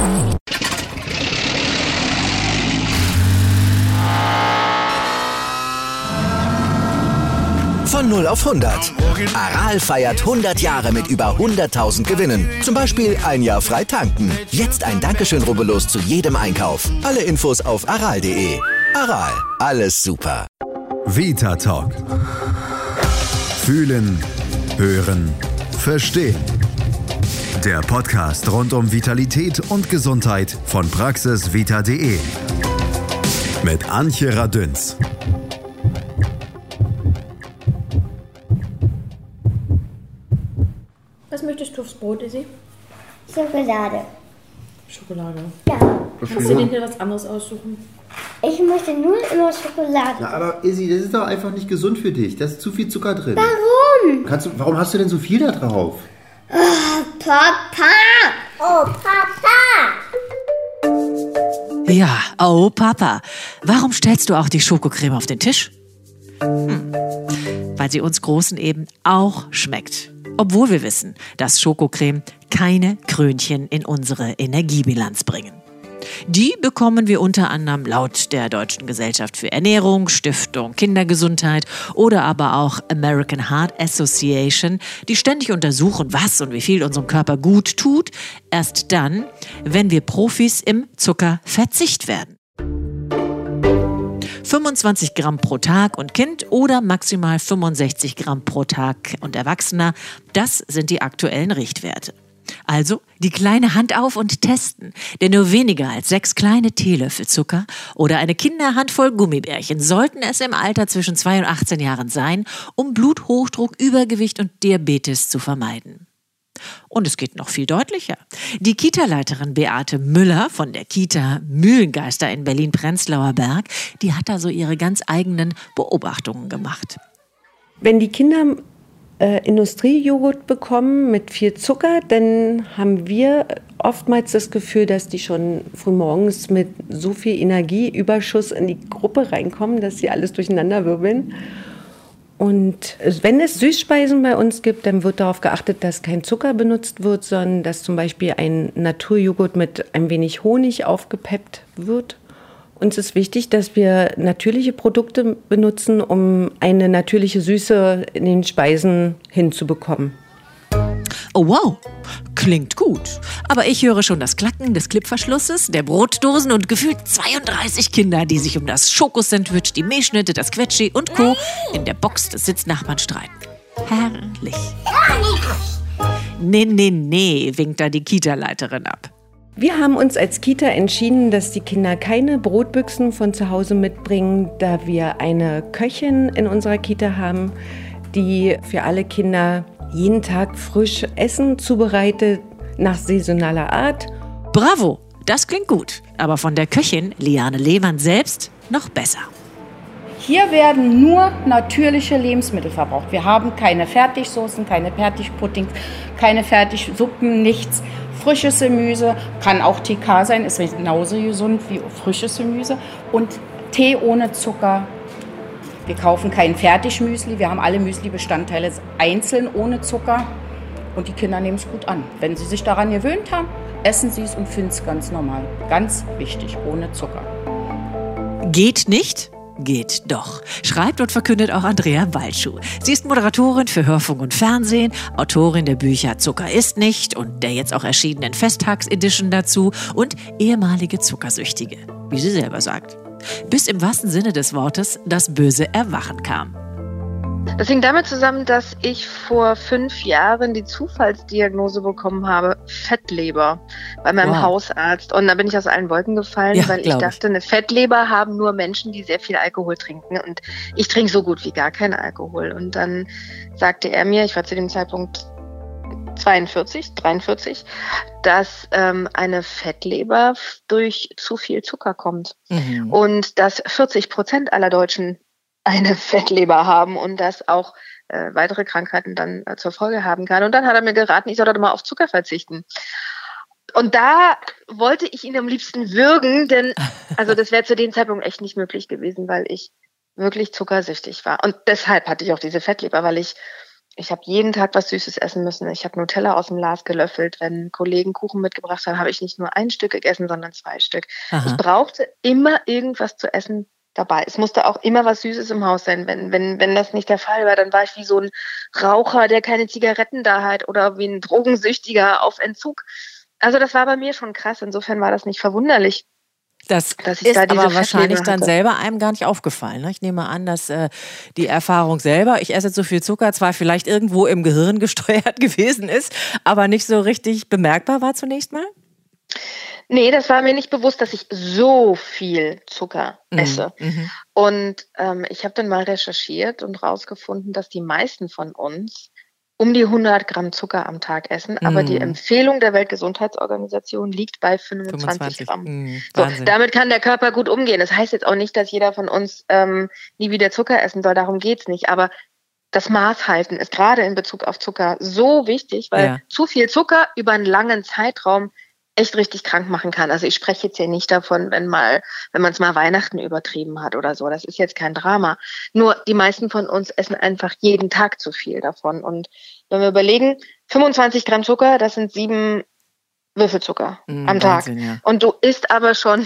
Von 0 auf 100. Aral feiert 100 Jahre mit über 100.000 Gewinnen. Zum Beispiel ein Jahr frei tanken. Jetzt ein Dankeschön, rubbellos zu jedem Einkauf. Alle Infos auf aral.de. Aral, alles super. Vita Talk. Fühlen, hören, verstehen. Der Podcast rund um Vitalität und Gesundheit von praxisvita.de. Mit Antje Radünz. Was möchtest du aufs Brot, Izzy? Schokolade. Schokolade. Ja. Kannst du dir hier was anderes aussuchen? Ich möchte nur immer Schokolade. Na, aber Izzy, das ist doch einfach nicht gesund für dich. Da ist zu viel Zucker drin. Warum? Warum hast du denn so viel da drauf? Oh, Papa. Oh, Papa. Ja, oh Papa, warum stellst du auch die Schokocreme auf den Tisch? Weil sie uns Großen eben auch schmeckt. Obwohl wir wissen, dass Schokocreme keine Krönchen in unsere Energiebilanz bringen. Die bekommen wir unter anderem laut der Deutschen Gesellschaft für Ernährung, Stiftung Kindergesundheit oder aber auch American Heart Association, die ständig untersuchen, was und wie viel unserem Körper gut tut, erst dann, wenn wir Profis im Zuckerverzicht werden. 25 Gramm pro Tag und Kind oder maximal 65 Gramm pro Tag und Erwachsener, das sind die aktuellen Richtwerte. Also die kleine Hand auf und testen, denn nur weniger als 6 kleine Teelöffel Zucker oder eine Kinderhandvoll Gummibärchen sollten es im Alter zwischen 2 und 18 Jahren sein, um Bluthochdruck, Übergewicht und Diabetes zu vermeiden. Und es geht noch viel deutlicher. Die Kita-Leiterin Beate Müller von der Kita Mühlengeister in Berlin-Prenzlauer Berg, die hat da so ihre ganz eigenen Beobachtungen gemacht. Wenn die Kinder Industriejoghurt bekommen mit viel Zucker, dann haben wir oftmals das Gefühl, dass die schon frühmorgens mit so viel Energieüberschuss in die Gruppe reinkommen, dass sie alles durcheinander wirbeln. Und wenn es Süßspeisen bei uns gibt, dann wird darauf geachtet, dass kein Zucker benutzt wird, sondern dass zum Beispiel ein Naturjoghurt mit ein wenig Honig aufgepeppt wird. Uns ist wichtig, dass wir natürliche Produkte benutzen, um eine natürliche Süße in den Speisen hinzubekommen. Oh wow, klingt gut. Aber ich höre schon das Klacken des Klippverschlusses, der Brotdosen und gefühlt 32 Kinder, die sich um das Schokosandwich, die Milchschnitte, das Quetschi und Co. in der Box des Sitznachbarn streiten. Herrlich. Nee, winkt da die Kita-Leiterin ab. Wir haben uns als Kita entschieden, dass die Kinder keine Brotbüchsen von zu Hause mitbringen, da wir eine Köchin in unserer Kita haben, die für alle Kinder jeden Tag frisch Essen zubereitet, nach saisonaler Art. Bravo, das klingt gut. Aber von der Köchin Liane Lehmann selbst noch besser. Hier werden nur natürliche Lebensmittel verbraucht. Wir haben keine Fertigsoßen, keine Fertigpuddings, keine Fertigsuppen, nichts. Frisches Gemüse, kann auch TK sein, ist genauso gesund wie frisches Gemüse. Und Tee ohne Zucker. Wir kaufen kein Fertigmüsli, wir haben alle Müsli-Bestandteile einzeln ohne Zucker. Und die Kinder nehmen es gut an. Wenn sie sich daran gewöhnt haben, essen sie es und finden es ganz normal. Ganz wichtig, ohne Zucker. Geht nicht? Geht doch, schreibt und verkündet auch Andrea Walschuh. Sie ist Moderatorin für Hörfunk und Fernsehen, Autorin der Bücher Zucker ist nicht und der jetzt auch erschienenen Festtags-Edition dazu und ehemalige Zuckersüchtige, wie sie selber sagt. Bis im wahrsten Sinne des Wortes das böse Erwachen kam. Das hing damit zusammen, dass ich vor 5 Jahren die Zufallsdiagnose bekommen habe, Fettleber, bei meinem Hausarzt. Und da bin ich aus allen Wolken gefallen, weil ich dachte, eine Fettleber haben nur Menschen, die sehr viel Alkohol trinken. Und ich trinke so gut wie gar keinen Alkohol. Und dann sagte er mir, ich war zu dem Zeitpunkt 43, dass eine Fettleber durch zu viel Zucker kommt. Mhm. Und dass 40% aller Deutschen eine Fettleber haben und das auch weitere Krankheiten dann zur Folge haben kann. Und dann hat er mir geraten, ich soll doch mal auf Zucker verzichten. Und da wollte ich ihn am liebsten würgen, denn also das wäre zu dem Zeitpunkt echt nicht möglich gewesen, weil ich wirklich zuckersüchtig war. Und deshalb hatte ich auch diese Fettleber, weil ich Ich habe jeden Tag was Süßes essen müssen. Ich habe Nutella aus dem Glas gelöffelt. Wenn Kollegen Kuchen mitgebracht haben, habe ich nicht nur ein Stück gegessen, sondern 2 Stück. Aha. Ich brauchte immer irgendwas zu essen dabei. Es musste auch immer was Süßes im Haus sein. Wenn das nicht der Fall war, dann war ich wie so ein Raucher, der keine Zigaretten da hat, oder wie ein Drogensüchtiger auf Entzug. Also das war bei mir schon krass. Insofern war das nicht verwunderlich. Das dass ich ist da diese aber wahrscheinlich Fettleber dann hatte. selber einem gar nicht aufgefallen. Ne? Ich nehme an, dass die Erfahrung selber, ich esse zu viel Zucker, zwar vielleicht irgendwo im Gehirn gesteuert gewesen ist, aber nicht so richtig bemerkbar war zunächst mal? Nee, das war mir nicht bewusst, dass ich so viel Zucker esse. Und ich habe dann mal recherchiert und rausgefunden, dass die meisten von uns um die 100 Gramm Zucker am Tag essen, aber die Empfehlung der Weltgesundheitsorganisation liegt bei 25 Gramm. So, damit kann der Körper gut umgehen. Das heißt jetzt auch nicht, dass jeder von uns nie wieder Zucker essen soll, darum geht's nicht. Aber das Maß halten ist gerade in Bezug auf Zucker so wichtig, weil zu viel Zucker über einen langen Zeitraum echt richtig krank machen kann. Also ich spreche jetzt hier nicht davon, wenn man es mal Weihnachten übertrieben hat oder so. Das ist jetzt kein Drama. Nur die meisten von uns essen einfach jeden Tag zu viel davon. Und wenn wir überlegen, 25 Gramm Zucker, das sind 7 Würfel Zucker am Tag. Wahnsinn, ja. Und du isst aber schon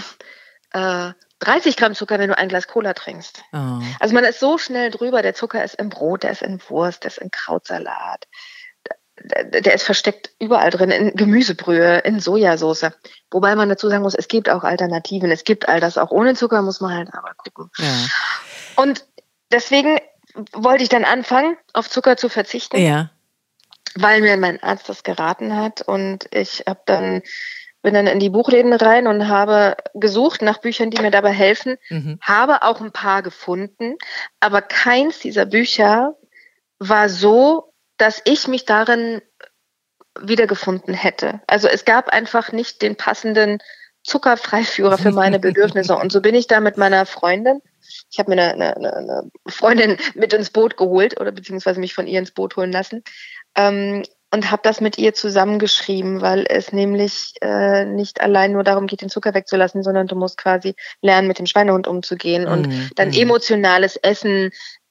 30 Gramm Zucker, wenn du ein Glas Cola trinkst. Oh. Also man ist so schnell drüber. Der Zucker ist im Brot, der ist in Wurst, der ist in Krautsalat. Der ist versteckt überall drin, in Gemüsebrühe, in Sojasauce. Wobei man dazu sagen muss, es gibt auch Alternativen. Es gibt all das auch ohne Zucker, muss man halt aber gucken. Ja. Und deswegen wollte ich dann anfangen, auf Zucker zu verzichten, weil mir mein Arzt das geraten hat. Und ich bin dann in die Buchläden rein und habe gesucht nach Büchern, die mir dabei helfen. Habe auch ein paar gefunden, aber keins dieser Bücher war so, dass ich mich darin wiedergefunden hätte. Also es gab einfach nicht den passenden Zuckerfreiführer für meine Bedürfnisse. Und so bin ich da mit meiner Freundin. Ich habe mir eine Freundin mit ins Boot geholt oder beziehungsweise mich von ihr ins Boot holen lassen und habe das mit ihr zusammengeschrieben, weil es nämlich nicht allein nur darum geht, den Zucker wegzulassen, sondern du musst quasi lernen, mit dem Schweinehund umzugehen und dann emotionales Essen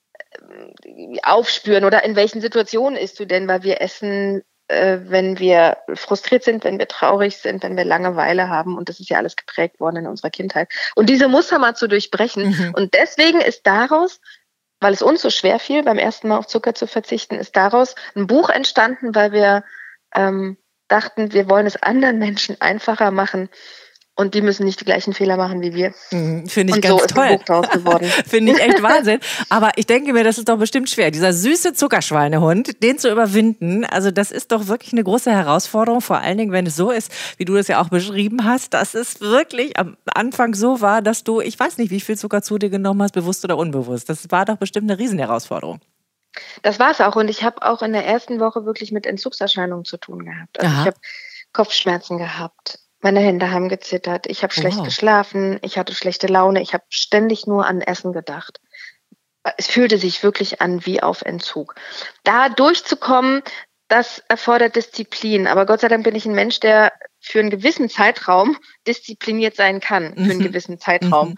aufspüren, oder in welchen Situationen isst du denn, weil wir essen, wenn wir frustriert sind, wenn wir traurig sind, wenn wir Langeweile haben, und das ist ja alles geprägt worden in unserer Kindheit. Und diese Muster mal zu durchbrechen. Und deswegen ist daraus, weil es uns so schwer fiel, beim ersten Mal auf Zucker zu verzichten, ist daraus ein Buch entstanden, weil wir dachten, wir wollen es anderen Menschen einfacher machen. Und die müssen nicht die gleichen Fehler machen wie wir. Finde ich und ganz so toll. Ist ein Buch draus geworden. Finde ich echt Wahnsinn. Aber ich denke mir, das ist doch bestimmt schwer. Dieser süße Zuckerschweinehund, den zu überwinden, also das ist doch wirklich eine große Herausforderung. Vor allen Dingen, wenn es so ist, wie du es ja auch beschrieben hast, dass es wirklich am Anfang so war, dass du, ich weiß nicht, wie viel Zucker zu dir genommen hast, bewusst oder unbewusst. Das war doch bestimmt eine Riesenherausforderung. Das war es auch. Und ich habe auch in der ersten Woche wirklich mit Entzugserscheinungen zu tun gehabt. Also ich habe Kopfschmerzen gehabt. Meine Hände haben gezittert, ich habe schlecht geschlafen, ich hatte schlechte Laune, ich habe ständig nur an Essen gedacht. Es fühlte sich wirklich an wie auf Entzug. Da durchzukommen, das erfordert Disziplin. Aber Gott sei Dank bin ich ein Mensch, der für einen gewissen Zeitraum diszipliniert sein kann. Für einen gewissen Zeitraum.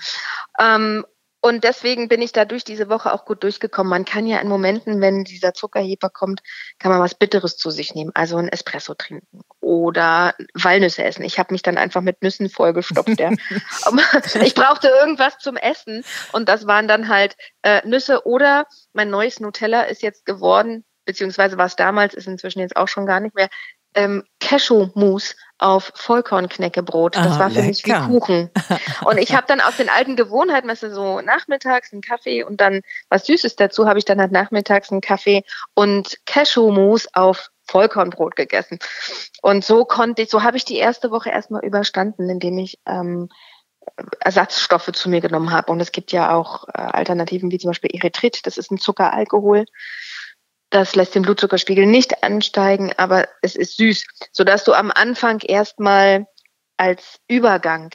Und deswegen bin ich da durch diese Woche auch gut durchgekommen. Man kann ja in Momenten, wenn dieser Zuckerheber kommt, kann man was Bitteres zu sich nehmen. Also ein Espresso trinken oder Walnüsse essen. Ich habe mich dann einfach mit Nüssen vollgestopft. Ich brauchte irgendwas zum Essen. Und das waren dann halt Nüsse, oder mein neues Nutella ist jetzt geworden, beziehungsweise war es damals, ist inzwischen jetzt auch schon gar nicht mehr, Cashew-Mousse auf Vollkornknäckebrot. Das war für mich wie Kuchen. Und ich habe dann aus den alten Gewohnheiten, weißt du, so nachmittags einen Kaffee und dann was Süßes dazu, habe ich dann halt nachmittags einen Kaffee und Cashew-Mousse auf Vollkornbrot gegessen. Und so habe ich die erste Woche erstmal überstanden, indem ich Ersatzstoffe zu mir genommen habe. Und es gibt ja auch Alternativen wie zum Beispiel Erythrit, das ist ein Zuckeralkohol. Das lässt den Blutzuckerspiegel nicht ansteigen, aber es ist süß, sodass du am Anfang erstmal als Übergang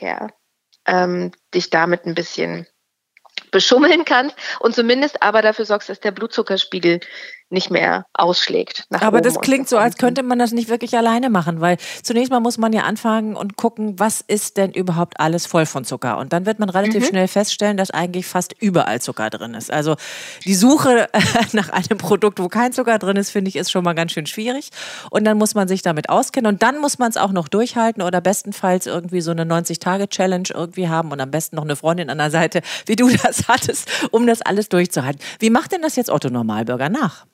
dich damit ein bisschen beschummeln kannst und zumindest aber dafür sorgst, dass der Blutzuckerspiegel nicht mehr ausschlägt. Aber das klingt so, als könnte man das nicht wirklich alleine machen, weil zunächst mal muss man ja anfangen und gucken, was ist denn überhaupt alles voll von Zucker? Und dann wird man relativ schnell feststellen, dass eigentlich fast überall Zucker drin ist. Also die Suche nach einem Produkt, wo kein Zucker drin ist, finde ich, ist schon mal ganz schön schwierig. Und dann muss man sich damit auskennen und dann muss man es auch noch durchhalten oder bestenfalls irgendwie so eine 90-Tage-Challenge irgendwie haben und am besten noch eine Freundin an der Seite, wie du das hattest, um das alles durchzuhalten. Wie macht denn das jetzt Otto Normalbürger nach?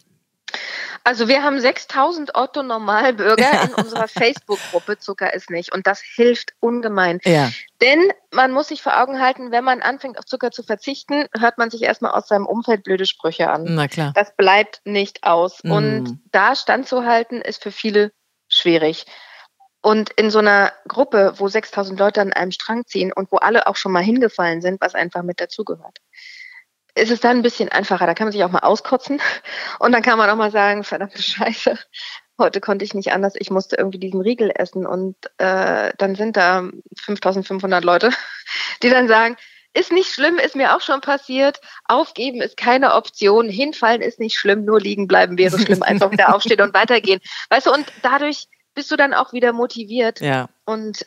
Also wir haben 6.000 Otto-Normalbürger in unserer Facebook-Gruppe Zucker ist nicht. Und das hilft ungemein. Ja. Denn man muss sich vor Augen halten, wenn man anfängt auf Zucker zu verzichten, hört man sich erstmal aus seinem Umfeld blöde Sprüche an. Na klar. Das bleibt nicht aus. Und da standzuhalten ist für viele schwierig. Und in so einer Gruppe, wo 6.000 Leute an einem Strang ziehen und wo alle auch schon mal hingefallen sind, was einfach mit dazugehört, ist es dann ein bisschen einfacher. Da kann man sich auch mal auskotzen und dann kann man auch mal sagen, verdammte Scheiße, heute konnte ich nicht anders, ich musste irgendwie diesen Riegel essen und dann sind da 5.500 Leute, die dann sagen, ist nicht schlimm, ist mir auch schon passiert, aufgeben ist keine Option, hinfallen ist nicht schlimm, nur liegen bleiben wäre schlimm, einfach wieder aufstehen und weitergehen. Weißt du, und dadurch bist du dann auch wieder motiviert und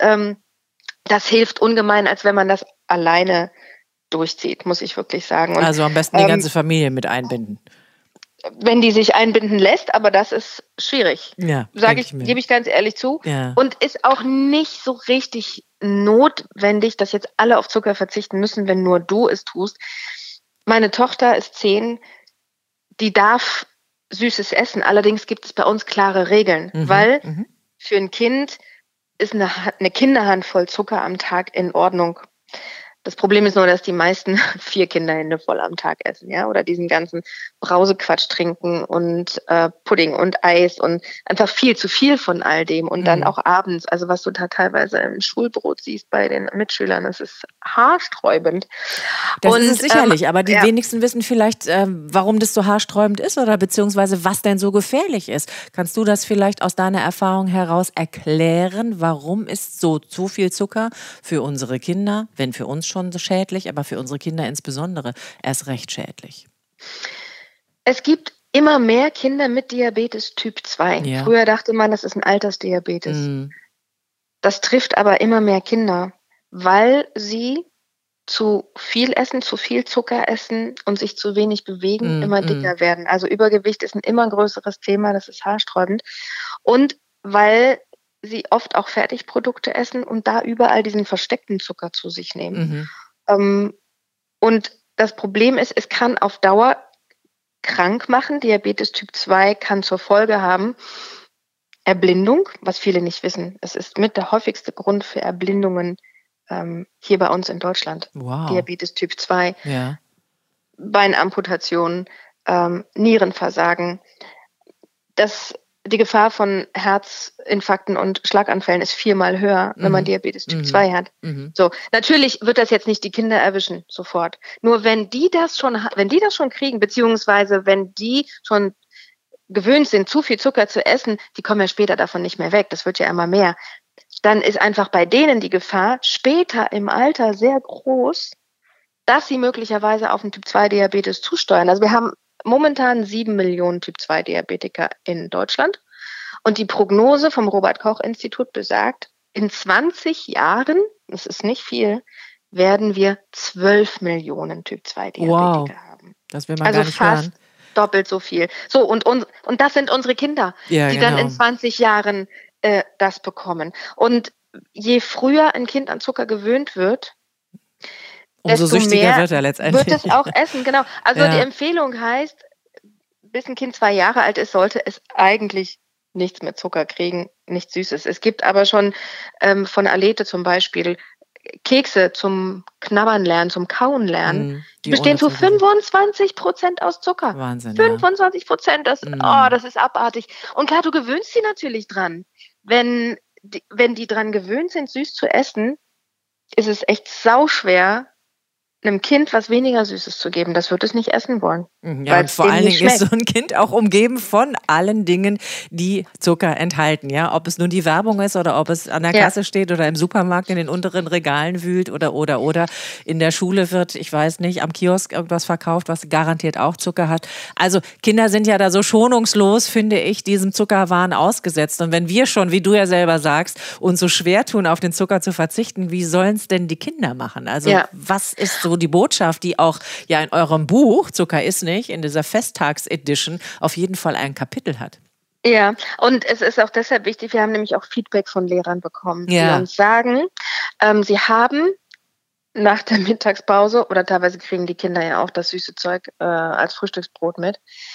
das hilft ungemein, als wenn man das alleine durchzieht, muss ich wirklich sagen. Und, also am besten die ganze Familie mit einbinden. Wenn die sich einbinden lässt, aber das ist schwierig. Ja, gebe ich ganz ehrlich zu. Ja. Und ist auch nicht so richtig notwendig, dass jetzt alle auf Zucker verzichten müssen, wenn nur du es tust. Meine Tochter ist 10, die darf Süßes essen. Allerdings gibt es bei uns klare Regeln, weil für ein Kind ist eine Kinderhandvoll Zucker am Tag in Ordnung. Das Problem ist nur, dass die meisten 4 Kinderhände voll am Tag essen, ja, oder diesen ganzen Brausequatsch trinken und Pudding und Eis und einfach viel zu viel von all dem und dann auch abends, also was du da teilweise im Schulbrot siehst bei den Mitschülern, das ist haarsträubend. Das ist es sicherlich, aber die wenigsten wissen vielleicht, warum das so haarsträubend ist oder beziehungsweise was denn so gefährlich ist. Kannst du das vielleicht aus deiner Erfahrung heraus erklären, warum ist so zu viel Zucker für unsere Kinder, wenn für uns schon schädlich, aber für unsere Kinder insbesondere erst recht schädlich? Es gibt immer mehr Kinder mit Diabetes Typ 2. Ja. Früher dachte man, das ist ein Altersdiabetes. Das trifft aber immer mehr Kinder, weil sie zu viel essen, zu viel Zucker essen und sich zu wenig bewegen, immer dicker werden. Also Übergewicht ist ein immer größeres Thema, das ist haarsträubend. Und weil sie oft auch Fertigprodukte essen und da überall diesen versteckten Zucker zu sich nehmen. Und das Problem ist, es kann auf Dauer krank machen. Diabetes Typ 2 kann zur Folge haben Erblindung, was viele nicht wissen. Es ist mit der häufigste Grund für Erblindungen hier bei uns in Deutschland. Wow. Diabetes Typ 2, Beinamputationen, Nierenversagen. Die Gefahr von Herzinfarkten und Schlaganfällen ist 4-mal höher, wenn man Diabetes Typ 2 hat. So, natürlich wird das jetzt nicht die Kinder erwischen, sofort. Nur wenn die das schon kriegen, beziehungsweise wenn die schon gewöhnt sind, zu viel Zucker zu essen, die kommen ja später davon nicht mehr weg. Das wird ja immer mehr. Dann ist einfach bei denen die Gefahr später im Alter sehr groß, dass sie möglicherweise auf einen Typ 2 Diabetes zusteuern. Also wir haben momentan 7 Millionen Typ-2-Diabetiker in Deutschland. Und die Prognose vom Robert-Koch-Institut besagt, in 20 Jahren, das ist nicht viel, werden wir 12 Millionen Typ-2-Diabetiker haben. Das will man gar nicht fast hören. Doppelt so viel. So, und das sind unsere Kinder, die dann in 20 Jahren das bekommen. Und je früher ein Kind an Zucker gewöhnt wird, umso süchtiger wird er letztendlich. Wird es auch essen, genau. Also die Empfehlung heißt, bis ein Kind 2 Jahre alt ist, sollte es eigentlich nichts mit Zucker kriegen, nichts Süßes. Es gibt aber schon von Alete zum Beispiel Kekse zum Knabbern lernen, zum Kauen lernen. Die bestehen zu 25% aus Zucker. Wahnsinn. 25%, das ist abartig. Und klar, du gewöhnst sie natürlich dran. Wenn die dran gewöhnt sind, süß zu essen, ist es echt sauschwer, einem Kind was weniger Süßes zu geben. Das wird es nicht essen wollen. Ja, und vor allen Dingen ist so ein Kind auch umgeben von allen Dingen, die Zucker enthalten. Ja, ob es nun die Werbung ist oder ob es an der Kasse steht oder im Supermarkt in den unteren Regalen wühlt oder in der Schule wird, ich weiß nicht, am Kiosk irgendwas verkauft, was garantiert auch Zucker hat. Also Kinder sind ja da so schonungslos, finde ich, diesem Zuckerwahn ausgesetzt. Und wenn wir schon, wie du ja selber sagst, uns so schwer tun, auf den Zucker zu verzichten, wie sollen es denn die Kinder machen? Also was ist so die Botschaft, die auch ja in eurem Buch Zucker ist nicht, in dieser Festtags-Edition auf jeden Fall ein Kapitel hat. Ja, und es ist auch deshalb wichtig, wir haben nämlich auch Feedback von Lehrern bekommen, die uns sagen, sie haben nach der Mittagspause, oder teilweise kriegen die Kinder ja auch das süße Zeug als Frühstücksbrot mit,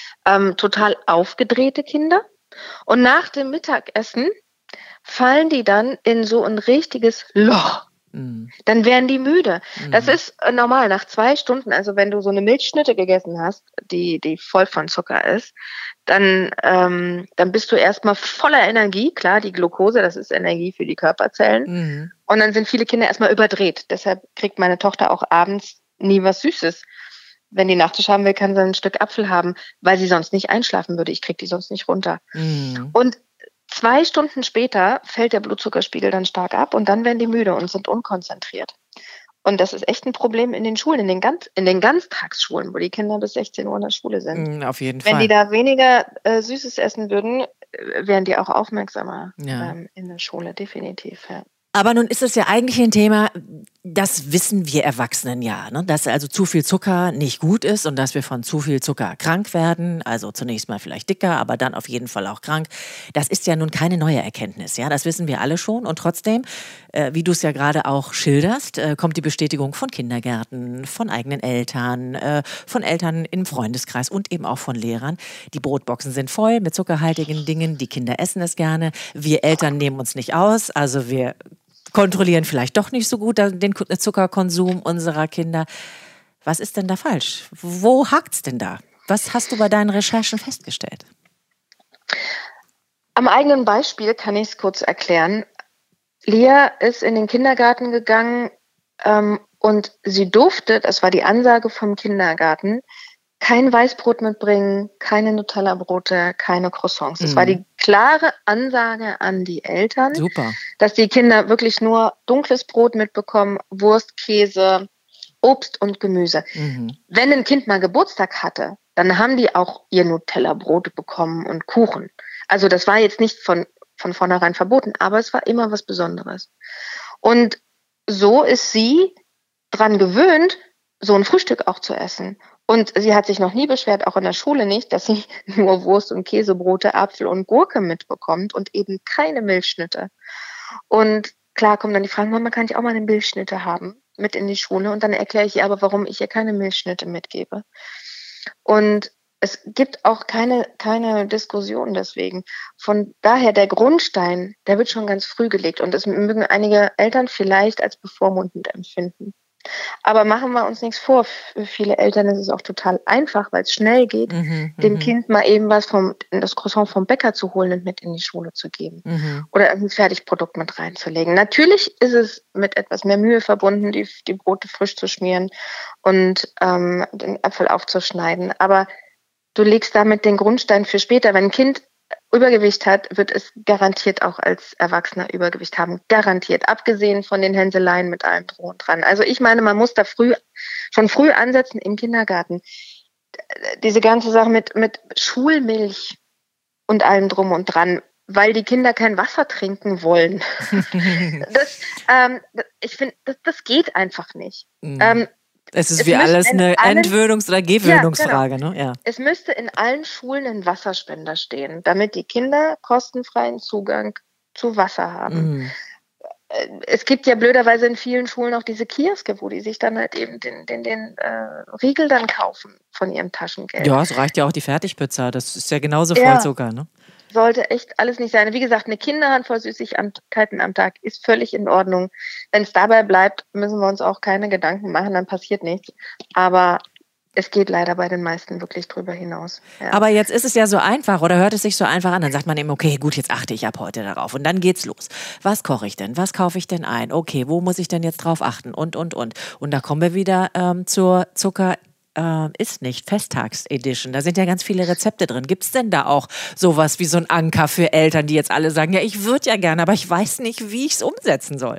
total aufgedrehte Kinder. Und nach dem Mittagessen fallen die dann in so ein richtiges Loch. Dann werden die müde. Das ist normal. Nach 2 Stunden, also wenn du so eine Milchschnitte gegessen hast, die voll von Zucker ist, dann bist du erstmal voller Energie. Klar, die Glucose, das ist Energie für die Körperzellen. Und dann sind viele Kinder erstmal überdreht. Deshalb kriegt meine Tochter auch abends nie was Süßes. Wenn die Nachtisch haben will, kann sie ein Stück Apfel haben, weil sie sonst nicht einschlafen würde. Ich kriege die sonst nicht runter. Und 2 Stunden später fällt der Blutzuckerspiegel dann stark ab und dann werden die müde und sind unkonzentriert. Und das ist echt ein Problem in den Schulen, in den Ganztagsschulen, wo die Kinder bis 16 Uhr in der Schule sind. Auf jeden Fall. Wenn die da weniger Süßes essen würden, wären die auch aufmerksamer in der Schule, definitiv. Ja. Aber nun ist es ja eigentlich ein Thema, das wissen wir Erwachsenen ja, ne? Dass also zu viel Zucker nicht gut ist und dass wir von zu viel Zucker krank werden. Also zunächst mal vielleicht dicker, aber dann auf jeden Fall auch krank. Das ist ja nun keine neue Erkenntnis, ja, das wissen wir alle schon. Und trotzdem, wie du es ja gerade auch schilderst, kommt die Bestätigung von Kindergärten, von eigenen Eltern, von Eltern im Freundeskreis und eben auch von Lehrern. Die Brotboxen sind voll mit zuckerhaltigen Dingen, die Kinder essen es gerne. Wir Eltern nehmen uns nicht aus, also wir kontrollieren vielleicht doch nicht so gut den Zuckerkonsum unserer Kinder. Was ist denn da falsch? Wo hakt's denn da? Was hast du bei deinen Recherchen festgestellt? Am eigenen Beispiel kann ich es kurz erklären. Lea ist in den Kindergarten gegangen und sie durfte, das war die Ansage vom Kindergarten, kein Weißbrot mitbringen, keine Nutella-Brote, keine Croissants. Das war die klare Ansage an die Eltern, dass die Kinder wirklich nur dunkles Brot mitbekommen, Wurst, Käse, Obst und Gemüse. Wenn ein Kind mal Geburtstag hatte, dann haben die auch ihr Nutella-Brote bekommen und Kuchen. Also das war jetzt nicht von vornherein verboten, aber es war immer was Besonderes. Und so ist sie dran gewöhnt, so ein Frühstück auch zu essen. Und sie hat sich noch nie beschwert, auch in der Schule nicht, dass sie nur Wurst und Käsebrote, Apfel und Gurke mitbekommt und eben keine Milchschnitte. Und klar kommen dann die Fragen, Mama, kann ich auch mal eine Milchschnitte haben mit in die Schule? Und dann erkläre ich ihr aber, warum ich ihr keine Milchschnitte mitgebe. Und es gibt auch keine Diskussion deswegen. Von daher, der Grundstein, der wird schon ganz früh gelegt. Und das mögen einige Eltern vielleicht als bevormundend empfinden. Aber machen wir uns nichts vor. Für viele Eltern ist es auch total einfach, weil es schnell geht, dem Kind mal eben das Croissant vom Bäcker zu holen und mit in die Schule zu geben. Oder ein Fertigprodukt mit reinzulegen. Natürlich ist es mit etwas mehr Mühe verbunden, die Brote frisch zu schmieren und den Apfel aufzuschneiden. Aber du legst damit den Grundstein für später. Wenn ein Kind Übergewicht hat, wird es garantiert auch als Erwachsener Übergewicht haben. Garantiert. Abgesehen von den Hänseleien mit allem drum und dran. Also ich meine, man muss da schon früh ansetzen im Kindergarten. Diese ganze Sache mit Schulmilch und allem drum und dran, weil die Kinder kein Wasser trinken wollen. Ich finde, das geht einfach nicht. Es ist wie alles eine Entwöhnungs- oder Gewöhnungsfrage. Ja, genau. Ne? Ja. Es müsste in allen Schulen ein Wasserspender stehen, damit die Kinder kostenfreien Zugang zu Wasser haben. Es gibt ja blöderweise in vielen Schulen auch diese Kioske, wo die sich dann halt eben den Riegel dann kaufen von ihrem Taschengeld. Ja, es reicht ja auch die Fertigpizza. Das ist ja genauso voll Zucker, ne? Sollte echt alles nicht sein. Wie gesagt, eine Kinderhandvoll Süßigkeiten am Tag ist völlig in Ordnung. Wenn es dabei bleibt, müssen wir uns auch keine Gedanken machen, dann passiert nichts. Aber es geht leider bei den meisten wirklich drüber hinaus. Ja. Aber jetzt ist es ja so einfach oder hört es sich so einfach an, dann sagt man eben, okay, gut, jetzt achte ich ab heute darauf und dann geht's los. Was koche ich denn? Was kaufe ich denn ein? Okay, wo muss ich denn jetzt drauf achten? Und. Und da kommen wir wieder zur ist nicht, Festtags-Edition. Da sind ja ganz viele Rezepte drin. Gibt es denn da auch sowas wie so ein Anker für Eltern, die jetzt alle sagen, ja, ich würde ja gerne, aber ich weiß nicht, wie ich es umsetzen soll?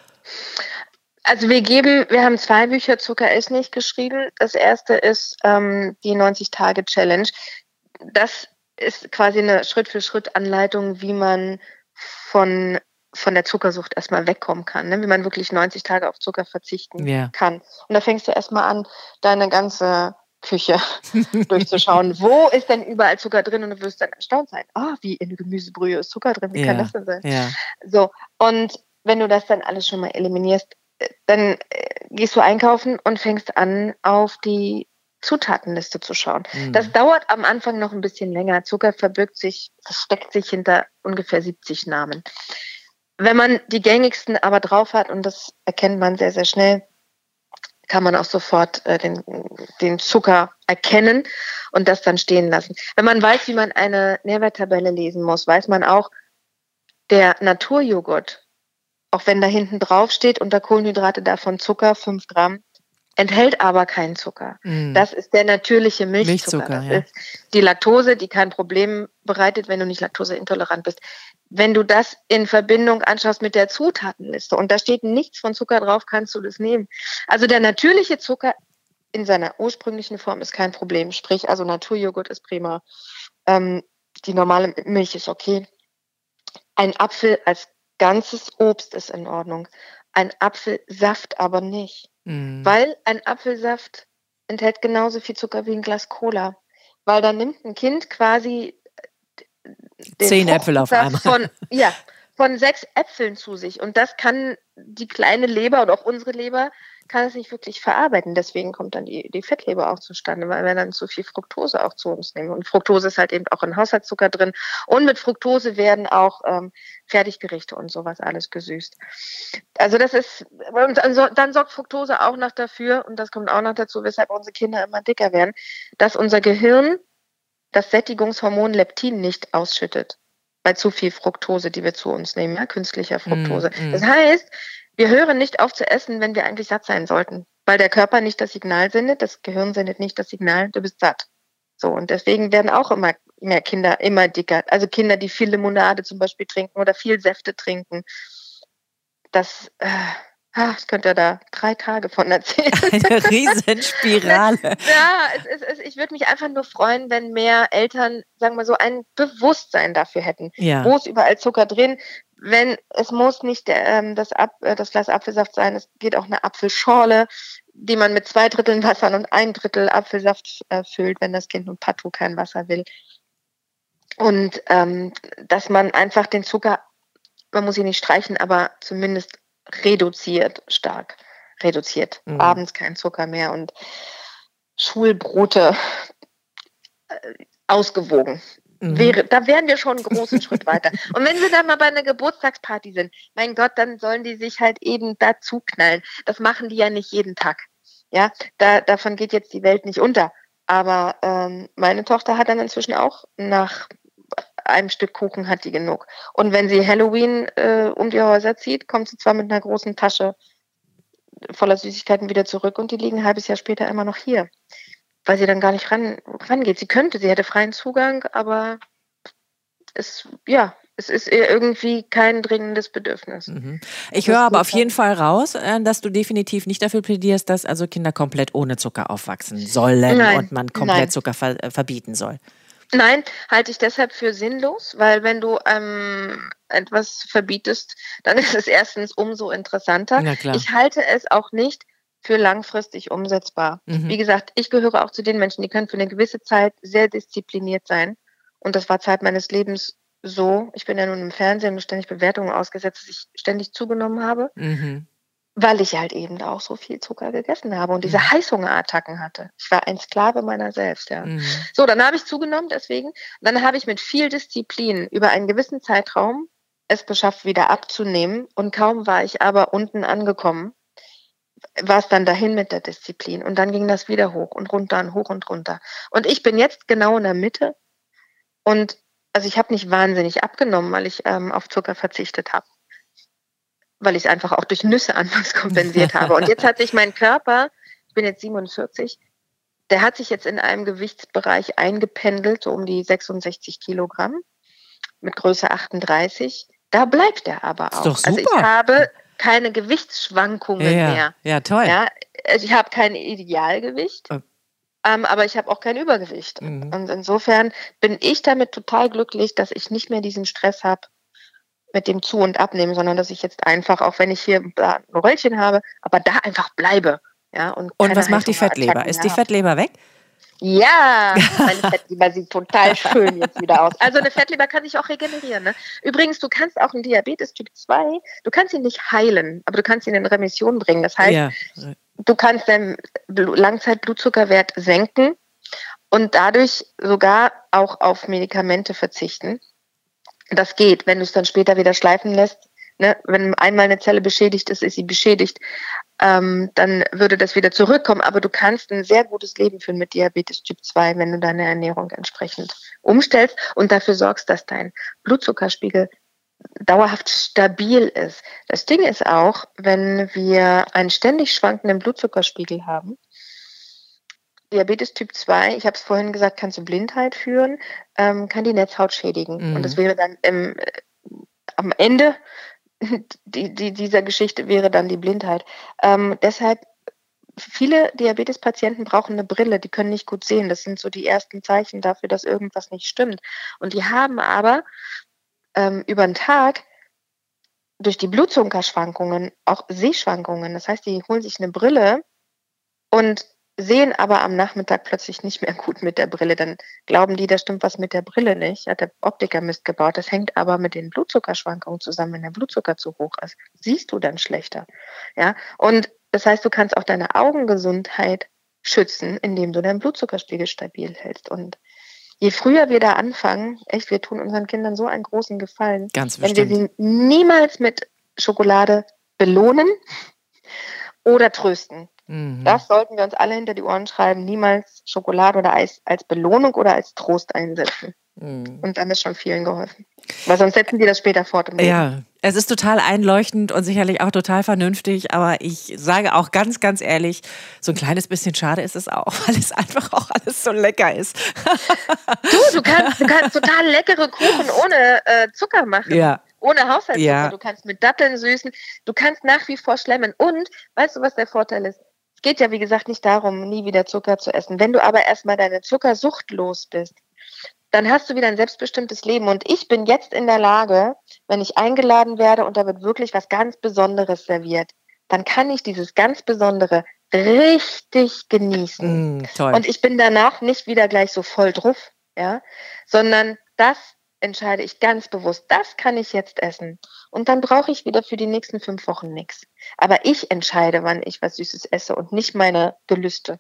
Also wir haben 2 Bücher Zucker ist nicht geschrieben. Das erste ist die 90-Tage-Challenge. Das ist quasi eine Schritt-für-Schritt-Anleitung, wie man von der Zuckersucht erstmal wegkommen kann, ne? Wie man wirklich 90 Tage auf Zucker verzichten kann. Und da fängst du erstmal an, deine ganze Küche durchzuschauen. Wo ist denn überall Zucker drin? Und du wirst dann erstaunt sein. Wie in Gemüsebrühe ist Zucker drin. Wie kann das denn sein? Ja. So, und wenn du das dann alles schon mal eliminierst, dann gehst du einkaufen und fängst an, auf die Zutatenliste zu schauen. Das dauert am Anfang noch ein bisschen länger. Zucker versteckt sich hinter ungefähr 70 Namen. Wenn man die gängigsten aber drauf hat, und das erkennt man sehr, sehr schnell, kann man auch sofort den Zucker erkennen und das dann stehen lassen. Wenn man weiß, wie man eine Nährwerttabelle lesen muss, weiß man auch, der Naturjoghurt, auch wenn da hinten drauf steht, unter Kohlenhydrate davon Zucker, 5 Gramm, enthält aber keinen Zucker. Das ist der natürliche Milchzucker. Das ist die Laktose, die kein Problem bereitet, wenn du nicht laktoseintolerant bist. Wenn du das in Verbindung anschaust mit der Zutatenliste und da steht nichts von Zucker drauf, kannst du das nehmen. Also der natürliche Zucker in seiner ursprünglichen Form ist kein Problem. Sprich, also Naturjoghurt ist prima. Die normale Milch ist okay. Ein Apfel als ganzes Obst ist in Ordnung. Ein Apfelsaft aber nicht. Weil ein Apfelsaft enthält genauso viel Zucker wie ein Glas Cola. Weil da nimmt ein Kind quasi 10 Äpfel auf einmal. Von 6 Äpfeln zu sich. Und das kann die kleine Leber oder auch unsere Leber kann es nicht wirklich verarbeiten. Deswegen kommt dann die Fettleber auch zustande, weil wir dann zu viel Fructose auch zu uns nehmen. Und Fructose ist halt eben auch in Haushaltszucker drin. Und mit Fructose werden auch Fertiggerichte und sowas alles gesüßt. Also das ist, und dann sorgt Fructose auch noch dafür, und das kommt auch noch dazu, weshalb unsere Kinder immer dicker werden, dass unser Gehirn das Sättigungshormon Leptin nicht ausschüttet. Bei zu viel Fructose, die wir zu uns nehmen, ja, künstlicher Fructose. Das heißt, wir hören nicht auf zu essen, wenn wir eigentlich satt sein sollten, weil der Körper nicht das Signal sendet, das Gehirn sendet nicht das Signal, du bist satt. So, und deswegen werden auch immer mehr Kinder immer dicker. Also Kinder, die viel Limonade zum Beispiel trinken oder viel Säfte trinken. Ich könnte ja da 3 Tage von erzählen. Eine Riesenspirale. Ich würde mich einfach nur freuen, wenn mehr Eltern, sagen wir so, ein Bewusstsein dafür hätten. Ja. Wo ist überall Zucker drin? Es muss nicht das Glas Apfelsaft sein, es geht auch eine Apfelschorle, die man mit 2 Dritteln Wasser und 1 Drittel Apfelsaft füllt, wenn das Kind nun partout kein Wasser will. Und dass man einfach den Zucker, man muss ihn nicht streichen, aber zumindest stark reduziert. Abends kein Zucker mehr und Schulbrote ausgewogen. Da wären wir schon einen großen Schritt weiter. Und wenn sie dann mal bei einer Geburtstagsparty sind, mein Gott, dann sollen die sich halt eben dazu knallen. Das machen die ja nicht jeden Tag. Ja, davon geht jetzt die Welt nicht unter. Aber meine Tochter hat dann inzwischen auch nach einem Stück Kuchen hat die genug. Und wenn sie Halloween um die Häuser zieht, kommt sie zwar mit einer großen Tasche voller Süßigkeiten wieder zurück und die liegen ein halbes Jahr später immer noch hier, weil sie dann gar nicht rangeht. Sie hätte freien Zugang, aber es ist ihr irgendwie kein dringendes Bedürfnis. Ich höre aber auf jeden Fall raus, dass du definitiv nicht dafür plädierst, dass also Kinder komplett ohne Zucker aufwachsen sollen und man komplett Zucker verbieten soll. Nein, halte ich deshalb für sinnlos, weil wenn du etwas verbietest, dann ist es erstens umso interessanter. Ja, klar. Ich halte es auch nicht für langfristig umsetzbar. Wie gesagt, ich gehöre auch zu den Menschen, die können für eine gewisse Zeit sehr diszipliniert sein. Und das war Zeit meines Lebens so. Ich bin ja nun im Fernsehen und ständig Bewertungen ausgesetzt, dass ich ständig zugenommen habe. Weil ich halt eben auch so viel Zucker gegessen habe und diese Heißhungerattacken hatte. Ich war ein Sklave meiner selbst, ja. So, dann habe ich zugenommen deswegen. Dann habe ich mit viel Disziplin über einen gewissen Zeitraum es geschafft, wieder abzunehmen. Und kaum war ich aber unten angekommen, war es dann dahin mit der Disziplin. Und dann ging das wieder hoch und runter und hoch und runter. Und ich bin jetzt genau in der Mitte. Und also ich habe nicht wahnsinnig abgenommen, weil ich auf Zucker verzichtet habe. Weil ich es einfach auch durch Nüsse anfangs kompensiert habe. Und jetzt hat sich mein Körper, ich bin jetzt 47, der hat sich jetzt in einem Gewichtsbereich eingependelt, so um die 66 Kilogramm mit Größe 38. Da bleibt er aber auch. Ist doch super. Also ich habe keine Gewichtsschwankungen mehr. Ja, toll. Ja, also ich habe kein Idealgewicht, aber ich habe auch kein Übergewicht. Und insofern bin ich damit total glücklich, dass ich nicht mehr diesen Stress habe mit dem Zu- und Abnehmen, sondern dass ich jetzt einfach, auch wenn ich hier ein Röllchen habe, aber da einfach bleibe. Ja, und was macht die Fettleber? Ist die Fettleber weg? Ja, meine Fettleber sieht total schön jetzt wieder aus. Also eine Fettleber kann sich auch regenerieren. Ne? Übrigens, du kannst auch einen Diabetes Typ 2, du kannst ihn nicht heilen, aber du kannst ihn in Remission bringen. Das heißt, du kannst deinen Langzeitblutzuckerwert senken und dadurch sogar auch auf Medikamente verzichten. Das geht, wenn du es dann später wieder schleifen lässt. Ne? Wenn einmal eine Zelle beschädigt ist, ist sie beschädigt. Dann würde das wieder zurückkommen. Aber du kannst ein sehr gutes Leben führen mit Diabetes Typ 2, wenn du deine Ernährung entsprechend umstellst und dafür sorgst, dass dein Blutzuckerspiegel dauerhaft stabil ist. Das Ding ist auch, wenn wir einen ständig schwankenden Blutzuckerspiegel haben, Diabetes Typ 2, ich habe es vorhin gesagt, kann zu Blindheit führen, kann die Netzhaut schädigen. Und das wäre dann am Ende dieser Geschichte wäre dann die Blindheit. Deshalb, viele Diabetespatienten brauchen eine Brille, die können nicht gut sehen. Das sind so die ersten Zeichen dafür, dass irgendwas nicht stimmt. Und die haben aber über den Tag durch die Blutzuckerschwankungen auch Sehschwankungen. Das heißt, die holen sich eine Brille und sehen aber am Nachmittag plötzlich nicht mehr gut mit der Brille. Dann glauben die, da stimmt was mit der Brille nicht. Hat der Optiker Mist gebaut. Das hängt aber mit den Blutzuckerschwankungen zusammen. Wenn der Blutzucker zu hoch ist, siehst du dann schlechter. Ja? Und das heißt, du kannst auch deine Augengesundheit schützen, indem du deinen Blutzuckerspiegel stabil hältst. Und je früher wir da anfangen, echt, wir tun unseren Kindern so einen großen Gefallen, wenn wir sie niemals mit Schokolade belohnen oder trösten. Das sollten wir uns alle hinter die Ohren schreiben, niemals Schokolade oder Eis als Belohnung oder als Trost einsetzen. Und dann ist schon vielen geholfen. Weil sonst setzen die das später fort im Leben. Ja, es ist total einleuchtend und sicherlich auch total vernünftig, aber ich sage auch ganz, ganz ehrlich, so ein kleines bisschen schade ist es auch, weil es einfach auch alles so lecker ist. Du kannst total leckere Kuchen ohne Zucker machen. Ja. Ohne Haushaltszucker. Ja. Du kannst mit Datteln süßen. Du kannst nach wie vor schlemmen. Und weißt du, was der Vorteil ist? Es geht ja, wie gesagt, nicht darum, nie wieder Zucker zu essen. Wenn du aber erstmal deine Zuckersucht los bist, dann hast du wieder ein selbstbestimmtes Leben. Und ich bin jetzt in der Lage, wenn ich eingeladen werde und da wird wirklich was ganz Besonderes serviert, dann kann ich dieses ganz Besondere richtig genießen. Toll. Und ich bin danach nicht wieder gleich so voll drauf, ja, sondern das entscheide ich ganz bewusst, das kann ich jetzt essen. Und dann brauche ich wieder für die nächsten 5 Wochen nichts. Aber ich entscheide, wann ich was Süßes esse und nicht meine Gelüste.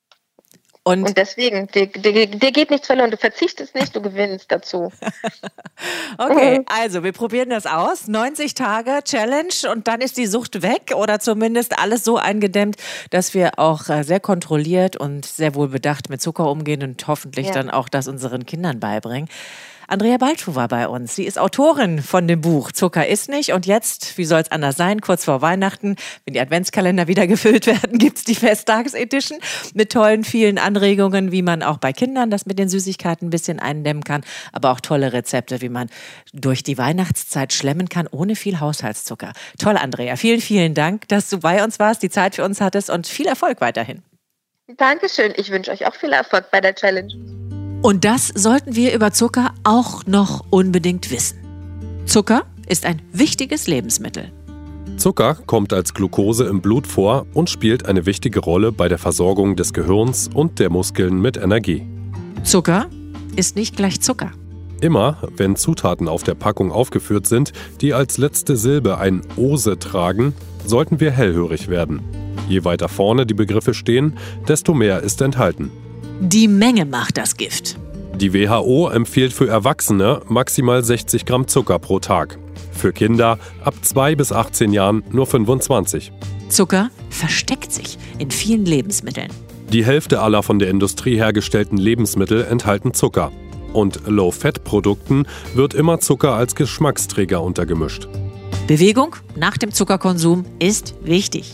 Und deswegen, dir geht nichts verloren. Du verzichtest nicht, du gewinnst dazu. Okay, also wir probieren das aus. 90 Tage Challenge und dann ist die Sucht weg oder zumindest alles so eingedämmt, dass wir auch sehr kontrolliert und sehr wohlbedacht mit Zucker umgehen und hoffentlich dann auch das unseren Kindern beibringen. Andrea Balschuh war bei uns. Sie ist Autorin von dem Buch Zucker ist nicht. Und jetzt, wie soll es anders sein, kurz vor Weihnachten, wenn die Adventskalender wieder gefüllt werden, gibt es die Festtags-Edition mit tollen, vielen Anregungen, wie man auch bei Kindern das mit den Süßigkeiten ein bisschen eindämmen kann. Aber auch tolle Rezepte, wie man durch die Weihnachtszeit schlemmen kann, ohne viel Haushaltszucker. Toll, Andrea. Vielen, vielen Dank, dass du bei uns warst, die Zeit für uns hattest und viel Erfolg weiterhin. Dankeschön. Ich wünsche euch auch viel Erfolg bei der Challenge. Und das sollten wir über Zucker auch noch unbedingt wissen. Zucker ist ein wichtiges Lebensmittel. Zucker kommt als Glucose im Blut vor und spielt eine wichtige Rolle bei der Versorgung des Gehirns und der Muskeln mit Energie. Zucker ist nicht gleich Zucker. Immer, wenn Zutaten auf der Packung aufgeführt sind, die als letzte Silbe ein Ose tragen, sollten wir hellhörig werden. Je weiter vorne die Begriffe stehen, desto mehr ist enthalten. Die Menge macht das Gift. Die WHO empfiehlt für Erwachsene maximal 60 Gramm Zucker pro Tag. Für Kinder ab 2 bis 18 Jahren nur 25. Zucker versteckt sich in vielen Lebensmitteln. Die Hälfte aller von der Industrie hergestellten Lebensmittel enthalten Zucker. Und Low-Fat-Produkten wird immer Zucker als Geschmacksträger untergemischt. Bewegung nach dem Zuckerkonsum ist wichtig.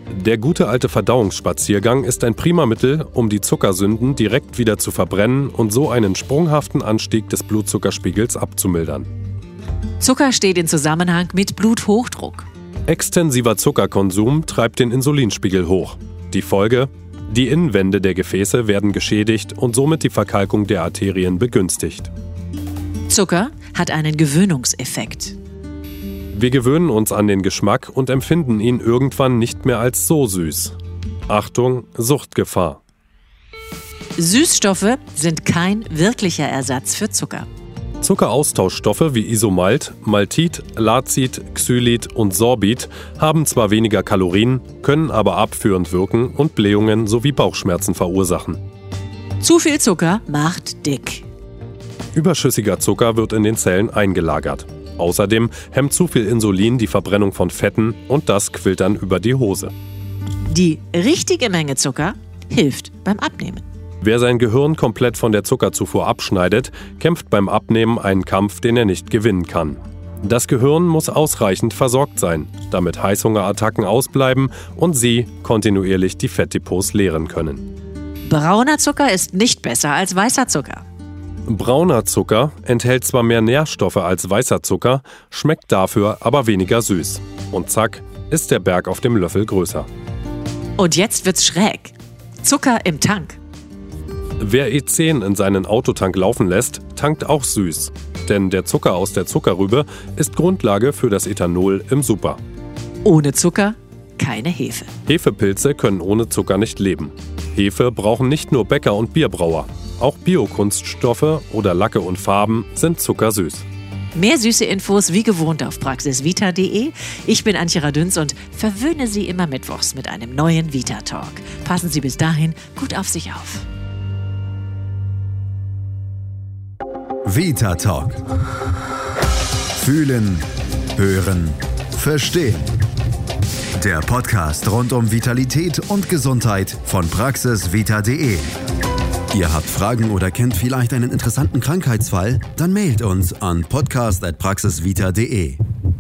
Der gute alte Verdauungsspaziergang ist ein prima Mittel, um die Zuckersünden direkt wieder zu verbrennen und so einen sprunghaften Anstieg des Blutzuckerspiegels abzumildern. Zucker steht in Zusammenhang mit Bluthochdruck. Extensiver Zuckerkonsum treibt den Insulinspiegel hoch. Die Folge? Die Innenwände der Gefäße werden geschädigt und somit die Verkalkung der Arterien begünstigt. Zucker hat einen Gewöhnungseffekt. Wir gewöhnen uns an den Geschmack und empfinden ihn irgendwann nicht mehr als so süß. Achtung, Suchtgefahr. Süßstoffe sind kein wirklicher Ersatz für Zucker. Zuckeraustauschstoffe wie Isomalt, Maltit, Lacit, Xylit und Sorbit haben zwar weniger Kalorien, können aber abführend wirken und Blähungen sowie Bauchschmerzen verursachen. Zu viel Zucker macht dick. Überschüssiger Zucker wird in den Zellen eingelagert. Außerdem hemmt zu viel Insulin die Verbrennung von Fetten und das quillt dann über die Hose. Die richtige Menge Zucker hilft beim Abnehmen. Wer sein Gehirn komplett von der Zuckerzufuhr abschneidet, kämpft beim Abnehmen einen Kampf, den er nicht gewinnen kann. Das Gehirn muss ausreichend versorgt sein, damit Heißhungerattacken ausbleiben und Sie kontinuierlich die Fettdepots leeren können. Brauner Zucker ist nicht besser als weißer Zucker. Brauner Zucker enthält zwar mehr Nährstoffe als weißer Zucker, schmeckt dafür aber weniger süß. Und zack, ist der Berg auf dem Löffel größer. Und jetzt wird's schräg. Zucker im Tank. Wer E10 in seinen Autotank laufen lässt, tankt auch süß. Denn der Zucker aus der Zuckerrübe ist Grundlage für das Ethanol im Super. Ohne Zucker keine Hefe. Hefepilze können ohne Zucker nicht leben. Hefe brauchen nicht nur Bäcker und Bierbrauer. Auch Biokunststoffe oder Lacke und Farben sind zuckersüß. Mehr süße Infos wie gewohnt auf praxisvita.de. Ich bin Antje Radünz und verwöhne Sie immer mittwochs mit einem neuen Vita Talk. Passen Sie bis dahin gut auf sich auf. Vita Talk. Fühlen, hören, verstehen. Der Podcast rund um Vitalität und Gesundheit von praxisvita.de. Ihr habt Fragen oder kennt vielleicht einen interessanten Krankheitsfall? Dann mailt uns an podcast@praxisvita.de.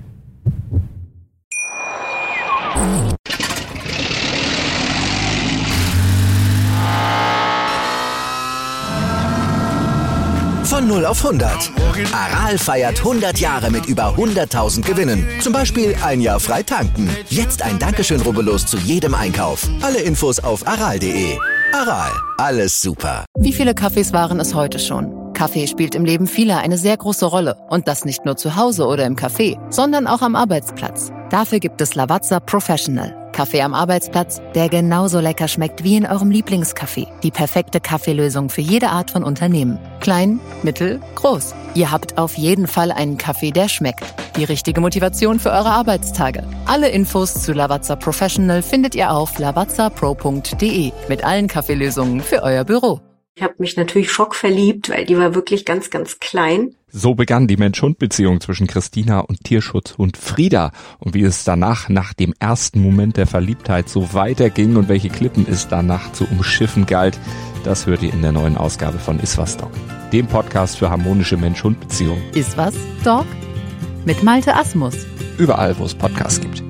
Von 0 auf 100. Aral feiert 100 Jahre mit über 100.000 Gewinnen. Zum Beispiel ein Jahr frei tanken. Jetzt ein Dankeschön, rubbellos zu jedem Einkauf. Alle Infos auf aral.de. Aral, alles super. Wie viele Kaffees waren es heute schon? Kaffee spielt im Leben vieler eine sehr große Rolle. Und das nicht nur zu Hause oder im Café, sondern auch am Arbeitsplatz. Dafür gibt es Lavazza Professional. Kaffee am Arbeitsplatz, der genauso lecker schmeckt wie in eurem Lieblingscafé. Die perfekte Kaffeelösung für jede Art von Unternehmen. Klein, mittel, groß. Ihr habt auf jeden Fall einen Kaffee, der schmeckt. Die richtige Motivation für eure Arbeitstage. Alle Infos zu Lavazza Professional findet ihr auf lavazzapro.de mit allen Kaffeelösungen für euer Büro. Ich habe mich natürlich schockverliebt, weil die war wirklich ganz, ganz klein. So begann die Mensch-Hund-Beziehung zwischen Christina und Tierschutzhund Frieda. Und wie es danach, nach dem ersten Moment der Verliebtheit, so weiterging und welche Klippen es danach zu umschiffen galt, das hört ihr in der neuen Ausgabe von Iswas Dog, dem Podcast für harmonische Mensch-Hund-Beziehungen. Iswas Dog? Mit Malte Asmus. Überall, wo es Podcasts gibt.